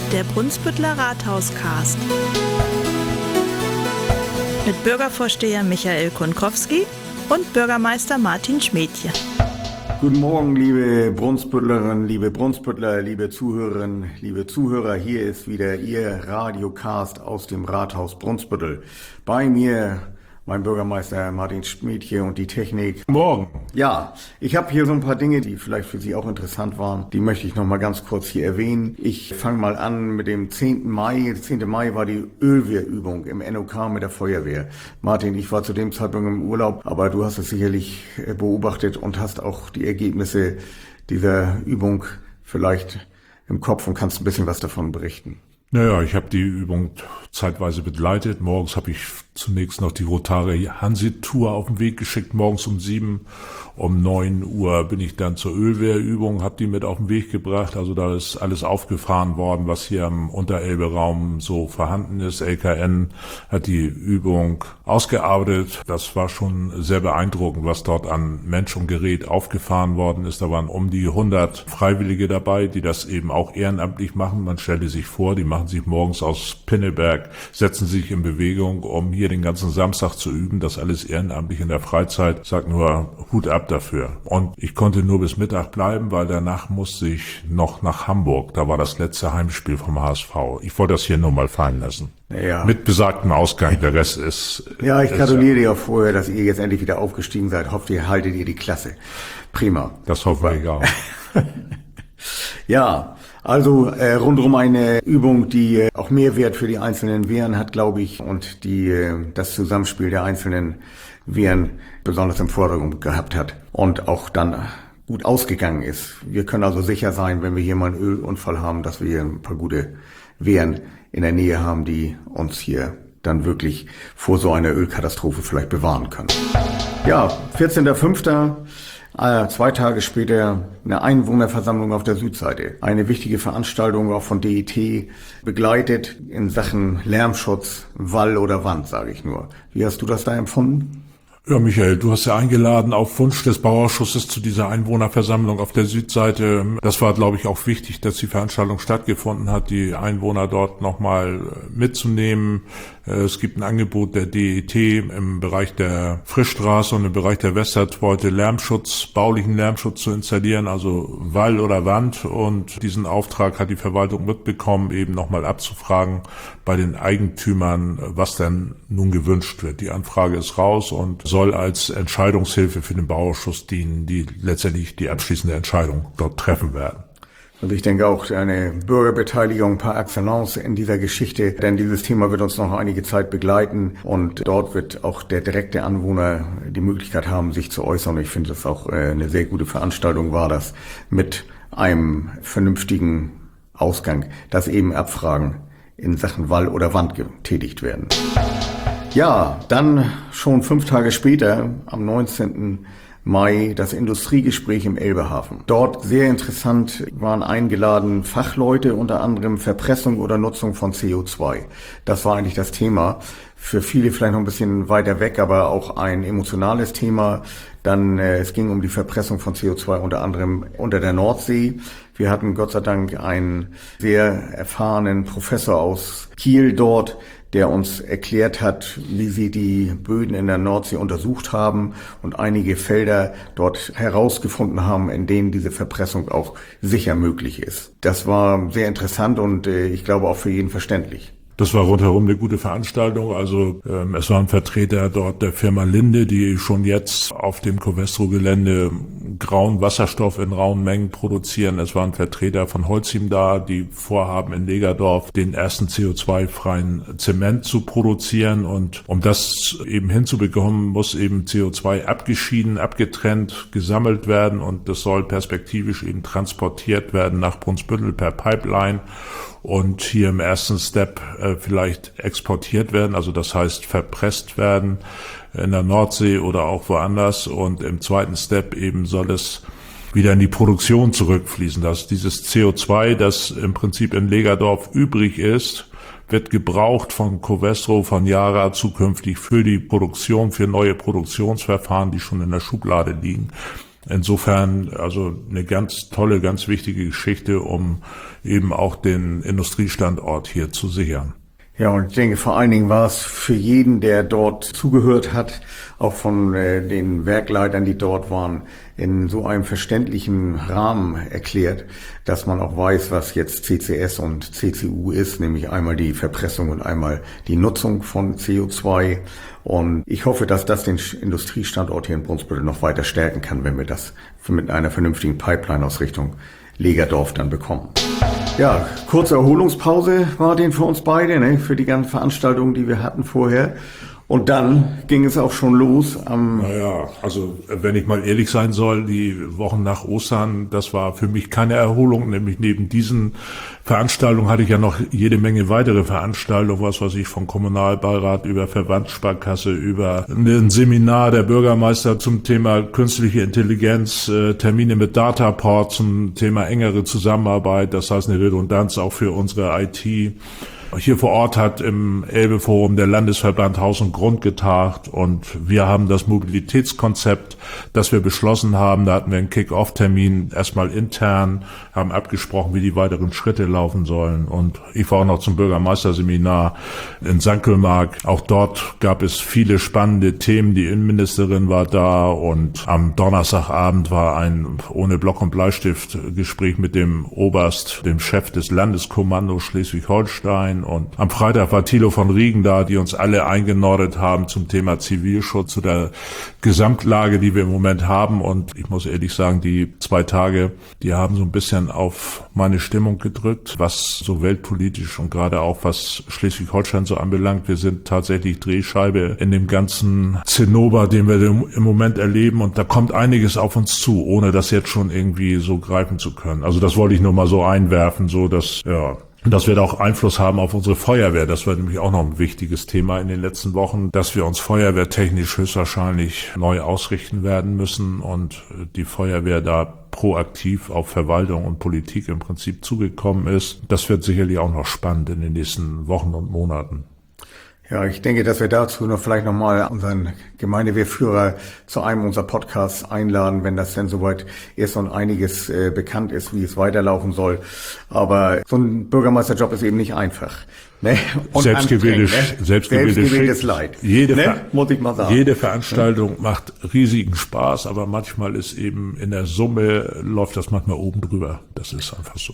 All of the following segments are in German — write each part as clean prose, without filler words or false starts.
Der Brunsbütteler Rathauscast. Mit Bürgervorsteher Michael Kunkowski und Bürgermeister Martin Schmädchen. Guten Morgen, liebe Brunsbüttlerinnen, liebe Brunsbüttler, liebe Zuhörerinnen, liebe Zuhörer. Hier ist wieder Ihr Radiocast aus dem Rathaus Brunsbüttel. Bei mir mein Bürgermeister Martin Schmädchen und die Technik. Morgen. Ja, ich habe hier so ein paar Dinge, die vielleicht für Sie auch interessant waren. Die möchte ich noch mal ganz kurz hier erwähnen. Ich fange mal an mit dem 10. Mai. Der 10. Mai war die Ölwehrübung im NOK mit der Feuerwehr. Martin, ich war zu dem Zeitpunkt im Urlaub, aber du hast es sicherlich beobachtet und hast auch die Ergebnisse dieser Übung vielleicht im Kopf und kannst ein bisschen was davon berichten. Naja, ich habe die Übung zeitweise begleitet. Morgens habe ich zunächst noch die Rotare Hansi-Tour auf den Weg geschickt, morgens um 7. Um 9 Uhr bin ich dann zur Ölwehrübung, habe die mit auf den Weg gebracht. Also da ist alles aufgefahren worden, was hier im Unterelbe-Raum so vorhanden ist. LKN hat die Übung ausgearbeitet. Das war schon sehr beeindruckend, was dort an Mensch und Gerät aufgefahren worden ist. Da waren um die 100 Freiwillige dabei, die das eben auch ehrenamtlich machen. Man stelle sich vor, die machen sich morgens aus Pinneberg, setzen sich in Bewegung, um hier den ganzen Samstag zu üben. Das alles ehrenamtlich in der Freizeit. Sag nur Hut ab dafür. Und ich konnte nur bis Mittag bleiben, weil danach musste ich noch nach Hamburg. Da war das letzte Heimspiel vom HSV. Ich wollte das hier nur mal fallen lassen. Ja. Mit besagtem Ausgang. Der Rest ist... Ja, ich gratuliere dir auch vorher, dass ihr jetzt endlich wieder aufgestiegen seid. Hofft ihr, haltet ihr die Klasse. Prima. Das hoffen wir auch. Ja, also rundum eine Übung, die auch Mehrwert für die einzelnen Wehren hat, glaube ich, und die das Zusammenspiel der einzelnen Wehren besonders im Vordergrund gehabt hat und auch dann gut ausgegangen ist. Wir können also sicher sein, wenn wir hier mal einen Ölunfall haben, dass wir hier ein paar gute Wehren in der Nähe haben, die uns hier dann wirklich vor so einer Ölkatastrophe vielleicht bewahren können. Ja, 14.05. 2 Tage später eine Einwohnerversammlung auf der Südseite. Eine wichtige Veranstaltung auch von DET begleitet in Sachen Lärmschutz, Wall oder Wand, sage ich nur. Wie hast du das da empfunden? Ja, Michael, du hast ja eingeladen auf Wunsch des Bauausschusses zu dieser Einwohnerversammlung auf der Südseite. Das war, glaube ich, auch wichtig, dass die Veranstaltung stattgefunden hat, die Einwohner dort nochmal mitzunehmen. Es gibt ein Angebot der DET im Bereich der Frischstraße und im Bereich der Westertwolte baulichen Lärmschutz zu installieren, also Wall oder Wand. Und diesen Auftrag hat die Verwaltung mitbekommen, eben nochmal abzufragen bei den Eigentümern, was denn nun gewünscht wird. Die Anfrage ist raus und soll als Entscheidungshilfe für den Bauausschuss dienen, die letztendlich die abschließende Entscheidung dort treffen werden. Und ich denke auch eine Bürgerbeteiligung par excellence in dieser Geschichte, denn dieses Thema wird uns noch einige Zeit begleiten und dort wird auch der direkte Anwohner die Möglichkeit haben, sich zu äußern. Ich finde, das auch eine sehr gute Veranstaltung war das mit einem vernünftigen Ausgang, dass eben Abfragen in Sachen Wall oder Wand getätigt werden. Ja, dann schon 5 Tage später, am 19. Mai, das Industriegespräch im Elbehafen. Dort sehr interessant waren eingeladen Fachleute, unter anderem Verpressung oder Nutzung von CO2. Das war eigentlich das Thema. Für viele vielleicht noch ein bisschen weiter weg, aber auch ein emotionales Thema. Dann, es ging um die Verpressung von CO2 unter anderem unter der Nordsee. Wir hatten Gott sei Dank einen sehr erfahrenen Professor aus Kiel dort, der uns erklärt hat, wie sie die Böden in der Nordsee untersucht haben und einige Felder dort herausgefunden haben, in denen diese Verpressung auch sicher möglich ist. Das war sehr interessant und ich glaube auch für jeden verständlich. Das war rundherum eine gute Veranstaltung. Also es waren Vertreter dort der Firma Linde, die schon jetzt auf dem Covestro-Gelände grauen Wasserstoff in rauen Mengen produzieren. Es waren Vertreter von Holcim da, die vorhaben in Legerdorf den ersten CO2-freien Zement zu produzieren. Und um das eben hinzubekommen, muss eben CO2 abgeschieden, abgetrennt, gesammelt werden und das soll perspektivisch eben transportiert werden nach Brunsbüttel per Pipeline. Und hier im ersten Step vielleicht exportiert werden, also das heißt verpresst werden in der Nordsee oder auch woanders. Und im zweiten Step eben soll es wieder in die Produktion zurückfließen. Dass dieses CO2, das im Prinzip in Legerdorf übrig ist, wird gebraucht von Covestro, von Yara zukünftig für die Produktion, für neue Produktionsverfahren, die schon in der Schublade liegen. Insofern also eine ganz tolle, ganz wichtige Geschichte, um eben auch den Industriestandort hier zu sichern. Ja, und ich denke, vor allen Dingen war es für jeden, der dort zugehört hat, auch von den Werkleitern, die dort waren, in so einem verständlichen Rahmen erklärt, dass man auch weiß, was jetzt CCS und CCU ist, nämlich einmal die Verpressung und einmal die Nutzung von CO2. Und ich hoffe, dass das den Industriestandort hier in Brunsbüttel noch weiter stärken kann, wenn wir das mit einer vernünftigen Pipeline aus Richtung Legerdorf dann bekommen. Ja, kurze Erholungspause war den für uns beide, ne, für die ganzen Veranstaltungen, die wir hatten vorher. Und dann ging es auch schon los Naja, also wenn ich mal ehrlich sein soll, die Wochen nach Ostern, das war für mich keine Erholung, nämlich neben diesen Veranstaltungen hatte ich ja noch jede Menge weitere Veranstaltungen, was weiß ich, vom Kommunalbeirat über Verbandssparkasse, über ein Seminar der Bürgermeister zum Thema künstliche Intelligenz, Termine mit Dataport zum Thema engere Zusammenarbeit, das heißt eine Redundanz auch für unsere IT. Hier vor Ort hat im Elbe-Forum der Landesverband Haus und Grund getagt und wir haben das Mobilitätskonzept, das wir beschlossen haben, da hatten wir einen Kick-Off-Termin, erstmal intern, haben abgesprochen, wie die weiteren Schritte laufen sollen. Und ich war auch noch zum Bürgermeisterseminar in Sankelmark. Auch dort gab es viele spannende Themen. Die Innenministerin war da und am Donnerstagabend war ein ohne Block und Bleistift Gespräch mit dem Oberst, dem Chef des Landeskommandos Schleswig-Holstein. Und am Freitag war Thilo von Riegen da, die uns alle eingenordet haben zum Thema Zivilschutz, zu der Gesamtlage, die wir im Moment haben. Und ich muss ehrlich sagen, die 2 Tage, die haben so ein bisschen auf meine Stimmung gedrückt, was so weltpolitisch und gerade auch was Schleswig-Holstein so anbelangt. Wir sind tatsächlich Drehscheibe in dem ganzen Zinnober, den wir im Moment erleben. Und da kommt einiges auf uns zu, ohne das jetzt schon irgendwie so greifen zu können. Also das wollte ich nur mal so einwerfen, so dass, ja, das wird auch Einfluss haben auf unsere Feuerwehr. Das war nämlich auch noch ein wichtiges Thema in den letzten Wochen, dass wir uns feuerwehrtechnisch höchstwahrscheinlich neu ausrichten werden müssen und die Feuerwehr da proaktiv auf Verwaltung und Politik im Prinzip zugekommen ist. Das wird sicherlich auch noch spannend in den nächsten Wochen und Monaten. Ja, ich denke, dass wir dazu noch vielleicht nochmal unseren Gemeindewehrführer zu einem unserer Podcasts einladen, wenn das denn soweit ist und einiges bekannt ist, wie es weiterlaufen soll. Aber so ein Bürgermeisterjob ist eben nicht einfach. Ne? Und selbstgewähltes Leid. Muss ich mal sagen. Jede Veranstaltung macht riesigen Spaß, aber manchmal ist eben in der Summe läuft das manchmal oben drüber. Das ist einfach so.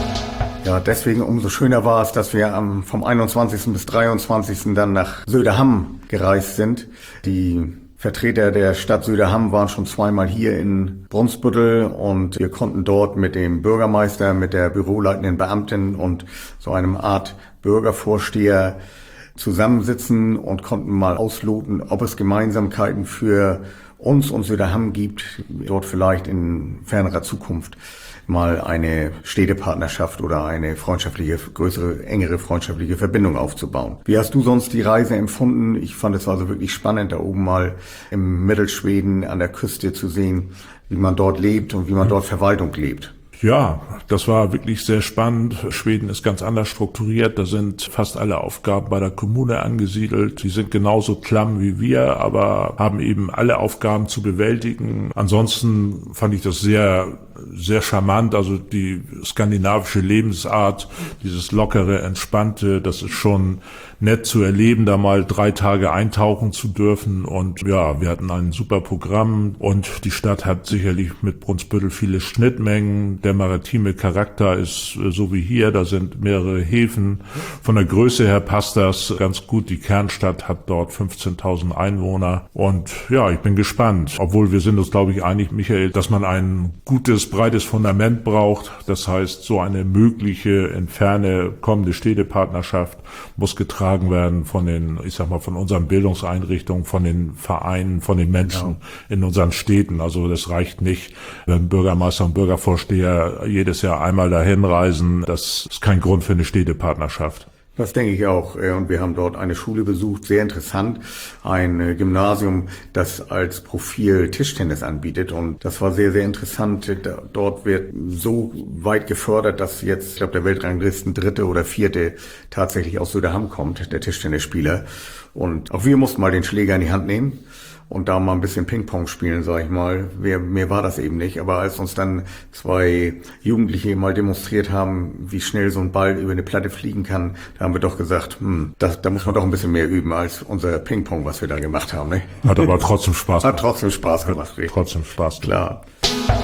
Ja, deswegen umso schöner war es, dass wir vom 21. bis 23. dann nach Söderhamn gereist sind. Die Vertreter der Stadt Söderhamn waren schon 2-mal hier in Brunsbüttel und wir konnten dort mit dem Bürgermeister, mit der büroleitenden Beamtin und so einem Art Bürgervorsteher zusammensitzen und konnten mal ausloten, ob es Gemeinsamkeiten für uns und Söderhamn gibt, dort vielleicht in fernerer Zukunft mal eine Städtepartnerschaft oder eine freundschaftliche, größere, engere freundschaftliche Verbindung aufzubauen. Wie hast du sonst die Reise empfunden? Ich fand es also wirklich spannend, da oben mal im Mittelschweden an der Küste zu sehen, wie man dort lebt und wie man dort Verwaltung lebt. Ja, das war wirklich sehr spannend. Schweden ist ganz anders strukturiert. Da sind fast alle Aufgaben bei der Kommune angesiedelt. Die sind genauso klamm wie wir, aber haben eben alle Aufgaben zu bewältigen. Ansonsten fand ich das sehr, sehr charmant. Also die skandinavische Lebensart, dieses lockere, entspannte, das ist schon nett zu erleben, da mal 3 Tage eintauchen zu dürfen. Und ja, wir hatten ein super Programm und die Stadt hat sicherlich mit Brunsbüttel viele Schnittmengen. Der maritime Charakter ist so wie hier, da sind mehrere Häfen. Von der Größe her passt das ganz gut. Die Kernstadt hat dort 15.000 Einwohner. Und ja, ich bin gespannt. Obwohl wir sind uns, glaube ich, einig, Michael, dass man ein gutes, breites Fundament braucht. Das heißt, so eine mögliche in Ferne kommende Städtepartnerschaft muss getragen werden von den, ich sag mal, von unseren Bildungseinrichtungen, von den Vereinen, von den Menschen in unseren Städten. Also das reicht nicht, wenn Bürgermeister und Bürgervorsteher jedes Jahr einmal dahin reisen. Das ist kein Grund für eine Städtepartnerschaft. Das denke ich auch. Und wir haben dort eine Schule besucht, sehr interessant. Ein Gymnasium, das als Profil Tischtennis anbietet. Und das war sehr, sehr interessant. Dort wird so weit gefördert, dass jetzt, ich glaube, der Weltranglisten 3. oder 4. tatsächlich aus Söderhamn kommt, der Tischtennisspieler. Und auch wir mussten mal den Schläger in die Hand nehmen und da mal ein bisschen Ping-Pong spielen, sag ich mal. Mehr war das eben nicht. Aber als uns dann 2 Jugendliche mal demonstriert haben, wie schnell so ein Ball über eine Platte fliegen kann, da haben wir doch gesagt, da muss man doch ein bisschen mehr üben als unser Ping-Pong, was wir da gemacht haben. Ne? Hat aber trotzdem Spaß gemacht. Hat trotzdem Spaß gemacht. Richtig. Trotzdem Spaß gemacht. Klar.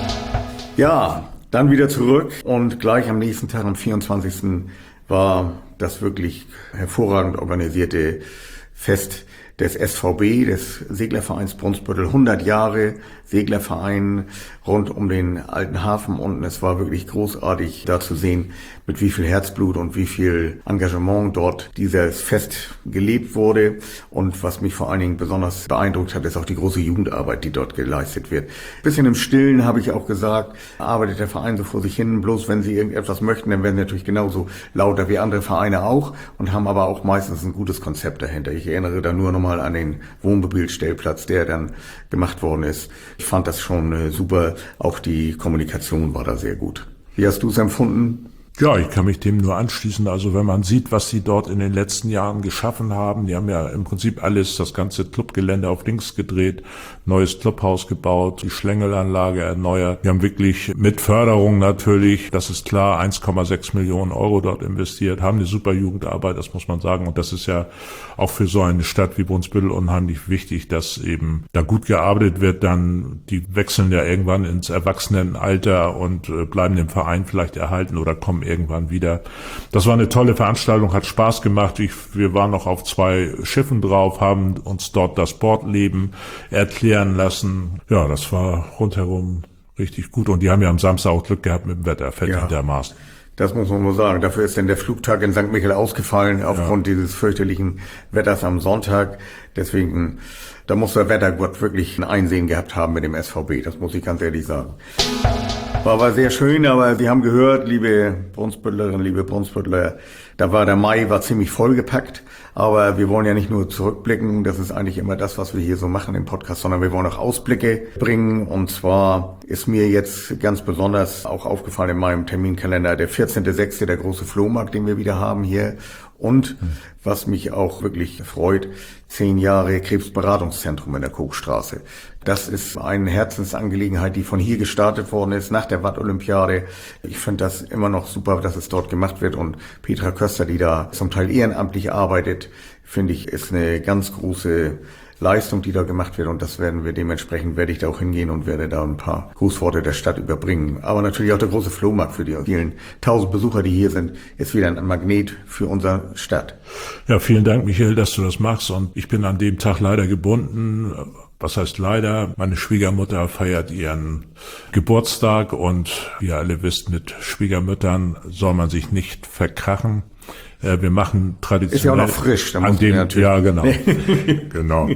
Ja, dann wieder zurück und gleich am nächsten Tag, am 24. war das wirklich hervorragend organisierte Fest des SVB, des Seglervereins Brunsbüttel. 100 Jahre Seglerverein rund um den alten Hafen, und es war wirklich großartig da zu sehen, mit wie viel Herzblut und wie viel Engagement dort dieses Fest gelebt wurde. Und was mich vor allen Dingen besonders beeindruckt hat, ist auch die große Jugendarbeit, die dort geleistet wird. Bisschen im Stillen, habe ich auch gesagt, arbeitet der Verein so vor sich hin. Bloß wenn sie irgendetwas möchten, dann werden sie natürlich genauso lauter wie andere Vereine auch und haben aber auch meistens ein gutes Konzept dahinter. Ich erinnere da nur nochmal an den Wohnmobilstellplatz, der dann gemacht worden ist. Ich fand das schon super. Auch die Kommunikation war da sehr gut. Wie hast du es empfunden? Ja, ich kann mich dem nur anschließen. Also wenn man sieht, was sie dort in den letzten Jahren geschaffen haben, die haben ja im Prinzip alles, das ganze Clubgelände auf links gedreht, neues Clubhaus gebaut, die Schlängelanlage erneuert. Wir haben wirklich mit Förderung natürlich, das ist klar, 1,6 Millionen Euro dort investiert, haben eine super Jugendarbeit, das muss man sagen. Und das ist ja auch für so eine Stadt wie Brunsbüttel unheimlich wichtig, dass eben da gut gearbeitet wird. Dann, die wechseln ja irgendwann ins Erwachsenenalter und bleiben dem Verein vielleicht erhalten oder kommen irgendwann wieder. Das war eine tolle Veranstaltung, hat Spaß gemacht. Wir waren noch auf 2 Schiffen drauf, haben uns dort das Bordleben erklären lassen. Ja, das war rundherum richtig gut. Und die haben ja am Samstag auch Glück gehabt mit dem Wetter, verdientermaßen. Das muss man wohl sagen. Dafür ist denn der Flugtag in St. Michael ausgefallen, aufgrund dieses fürchterlichen Wetters am Sonntag. Deswegen, da muss der Wettergott wirklich ein Einsehen gehabt haben mit dem SVB. Das muss ich ganz ehrlich sagen. War aber sehr schön, aber Sie haben gehört, liebe Brunsbüttlerinnen, liebe Brunsbüttler, der Mai war ziemlich vollgepackt, aber wir wollen ja nicht nur zurückblicken, das ist eigentlich immer das, was wir hier so machen im Podcast, sondern wir wollen auch Ausblicke bringen, und zwar ist mir jetzt ganz besonders auch aufgefallen in meinem Terminkalender der 14.06., der große Flohmarkt, den wir wieder haben hier. Und was mich auch wirklich freut, 10 Jahre Krebsberatungszentrum in der Kochstraße. Das ist eine Herzensangelegenheit, die von hier gestartet worden ist, nach der Watt-Olympiade. Ich finde das immer noch super, dass es dort gemacht wird. Und Petra Köster, die da zum Teil ehrenamtlich arbeitet, finde ich, ist eine ganz große Leistung, die da gemacht wird, und das werde ich da auch hingehen und werde da ein paar Grußworte der Stadt überbringen. Aber natürlich auch der große Flohmarkt für die vielen 1000 Besucher, die hier sind, ist wieder ein Magnet für unsere Stadt. Ja, vielen Dank, Michael, dass du das machst, und ich bin an dem Tag leider gebunden. Was heißt leider? Meine Schwiegermutter feiert ihren Geburtstag, und wie ihr alle wisst, mit Schwiegermüttern soll man sich nicht verkrachen. Wir machen traditionell. Ist ja auch noch frisch. An dem, ja, genau. Genau.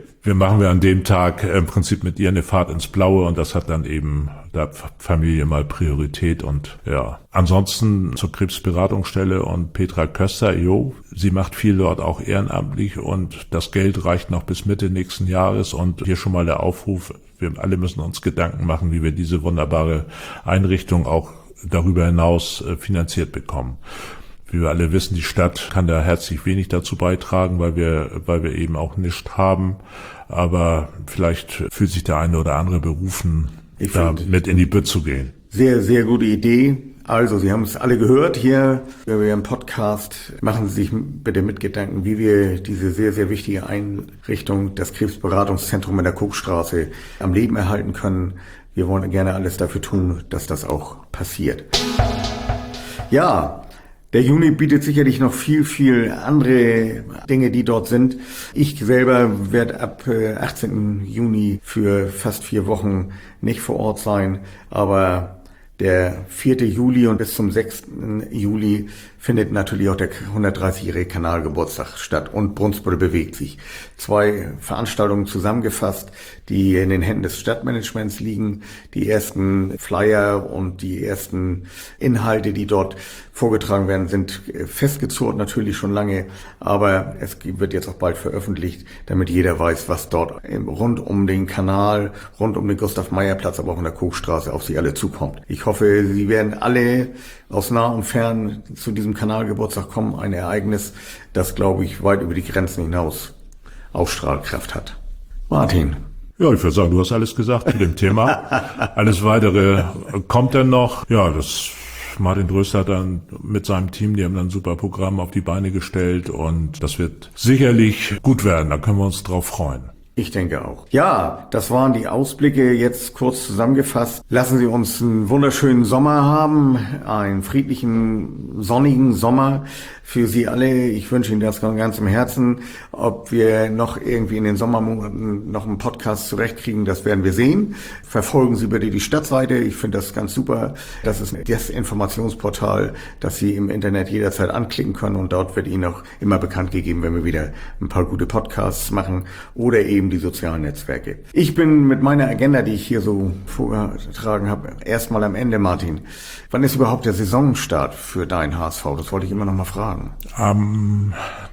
Wir an dem Tag im Prinzip mit ihr eine Fahrt ins Blaue, und das hat dann eben der Familie mal Priorität. Und ja, ansonsten zur Krebsberatungsstelle und Petra Köster, sie macht viel dort auch ehrenamtlich, und das Geld reicht noch bis Mitte nächsten Jahres. Und hier schon mal der Aufruf, wir alle müssen uns Gedanken machen, wie wir diese wunderbare Einrichtung auch darüber hinaus finanziert bekommen. Wie wir alle wissen, die Stadt kann da herzlich wenig dazu beitragen, weil wir eben auch nichts haben. Aber vielleicht fühlt sich der eine oder andere berufen, da mit in die Bütt zu gehen. Sehr, sehr gute Idee. Also, Sie haben es alle gehört hier über Ihren Podcast. Machen Sie sich bitte mit Gedanken, wie wir diese sehr, sehr wichtige Einrichtung, das Krebsberatungszentrum in der Kochstraße, am Leben erhalten können. Wir wollen gerne alles dafür tun, dass das auch passiert. Ja, der Juni bietet sicherlich noch viel, viel andere Dinge, die dort sind. Ich selber werde ab 18. Juni für fast 4 Wochen nicht vor Ort sein, aber der 4. Juli und bis zum 6. Juli findet natürlich auch der 130-jährige Kanalgeburtstag statt, und Brunsbüttel bewegt sich. 2 Veranstaltungen zusammengefasst, die in den Händen des Stadtmanagements liegen. Die ersten Flyer und die ersten Inhalte, die dort vorgetragen werden, sind festgezurrt natürlich schon lange, aber es wird jetzt auch bald veröffentlicht, damit jeder weiß, was dort rund um den Kanal, rund um den Gustav-Meyer-Platz, aber auch in der Kochstraße auf sie alle zukommt. Ich hoffe, Sie werden alle aus nah und fern zu diesem Kanalgeburtstag kommen. Ein Ereignis, das, glaube ich, weit über die Grenzen hinaus Ausstrahlkraft hat. Martin. Ja, ich würde sagen, du hast alles gesagt zu dem Thema. Alles Weitere kommt dann noch. Ja, Martin Dröster hat dann mit seinem Team, die haben dann ein super Programm auf die Beine gestellt und das wird sicherlich gut werden. Da können wir uns drauf freuen. Ich denke auch. Ja, das waren die Ausblicke jetzt kurz zusammengefasst. Lassen Sie uns einen wunderschönen Sommer haben, einen friedlichen, sonnigen Sommer für Sie alle. Ich wünsche Ihnen das ganz im Herzen. Ob wir noch irgendwie in den Sommermonaten noch einen Podcast zurechtkriegen, das werden wir sehen. Verfolgen Sie bitte die Stadtseite. Ich finde das ganz super. Das ist das Informationsportal, das Sie im Internet jederzeit anklicken können und dort wird Ihnen auch immer bekannt gegeben, wenn wir wieder ein paar gute Podcasts machen oder eben die sozialen Netzwerke. Ich bin mit meiner Agenda, die ich hier so vorgetragen habe, erstmal am Ende, Martin. Wann ist überhaupt der Saisonstart für deinen HSV? Das wollte ich immer noch mal fragen. Am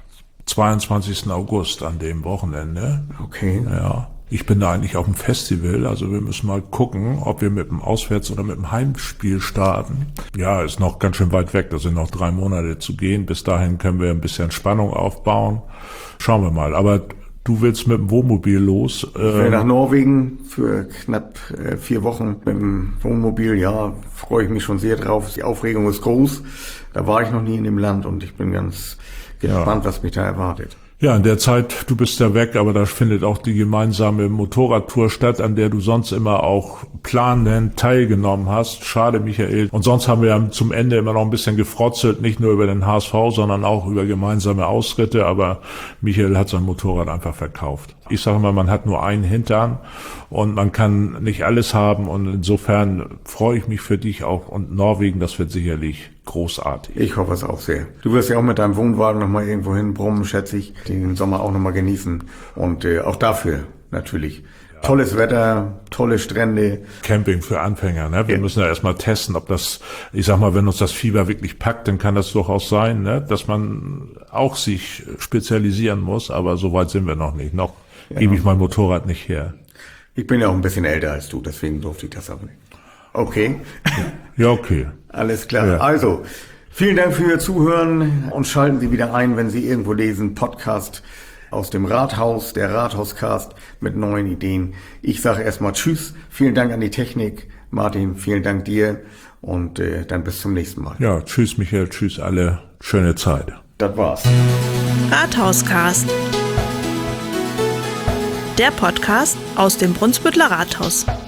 22. August, an dem Wochenende. Okay. Ja. Ich bin da eigentlich auf dem Festival, also wir müssen mal gucken, ob wir mit dem Auswärts- oder mit dem Heimspiel starten. Ja, ist noch ganz schön weit weg, da sind noch 3 Monate zu gehen. Bis dahin können wir ein bisschen Spannung aufbauen. Schauen wir mal, aber du willst mit dem Wohnmobil los? Ich will nach Norwegen für knapp 4 Wochen mit dem Wohnmobil. Ja, freue ich mich schon sehr drauf. Die Aufregung ist groß. Da war ich noch nie in dem Land und ich bin ganz gespannt, was mich da erwartet. Ja, in der Zeit, du bist ja weg, aber da findet auch die gemeinsame Motorradtour statt, an der du sonst immer auch planend teilgenommen hast. Schade, Michael. Und sonst haben wir ja zum Ende immer noch ein bisschen gefrotzelt, nicht nur über den HSV, sondern auch über gemeinsame Ausritte. Aber Michael hat sein Motorrad einfach verkauft. Ich sage mal, man hat nur einen Hintern und man kann nicht alles haben. Und insofern freue ich mich für dich auch. Und Norwegen, das wird sicherlich großartig. Ich hoffe es auch sehr. Du wirst ja auch mit deinem Wohnwagen nochmal irgendwo hinbrummen, schätze ich. Den Sommer auch nochmal genießen. Und auch dafür natürlich. Ja. Tolles Wetter, tolle Strände. Camping für Anfänger, ne? Wir müssen ja erstmal testen, ob das, ich sag mal, wenn uns das Fieber wirklich packt, dann kann das durchaus sein, ne? Dass man auch sich spezialisieren muss. Aber so weit sind wir noch nicht. Noch gebe ich mein Motorrad nicht her. Ich bin ja auch ein bisschen älter als du, deswegen durfte ich das auch nicht. Okay. Ja, okay. Alles klar. Ja. Also, vielen Dank für Ihr Zuhören und schalten Sie wieder ein, wenn Sie irgendwo lesen, Podcast aus dem Rathaus, der Rathauscast mit neuen Ideen. Ich sage erstmal Tschüss, vielen Dank an die Technik. Martin, vielen Dank dir und dann bis zum nächsten Mal. Ja, tschüss Michael, tschüss alle, schöne Zeit. Das war's. Rathauscast. Der Podcast aus dem Brunsbüttler Rathaus.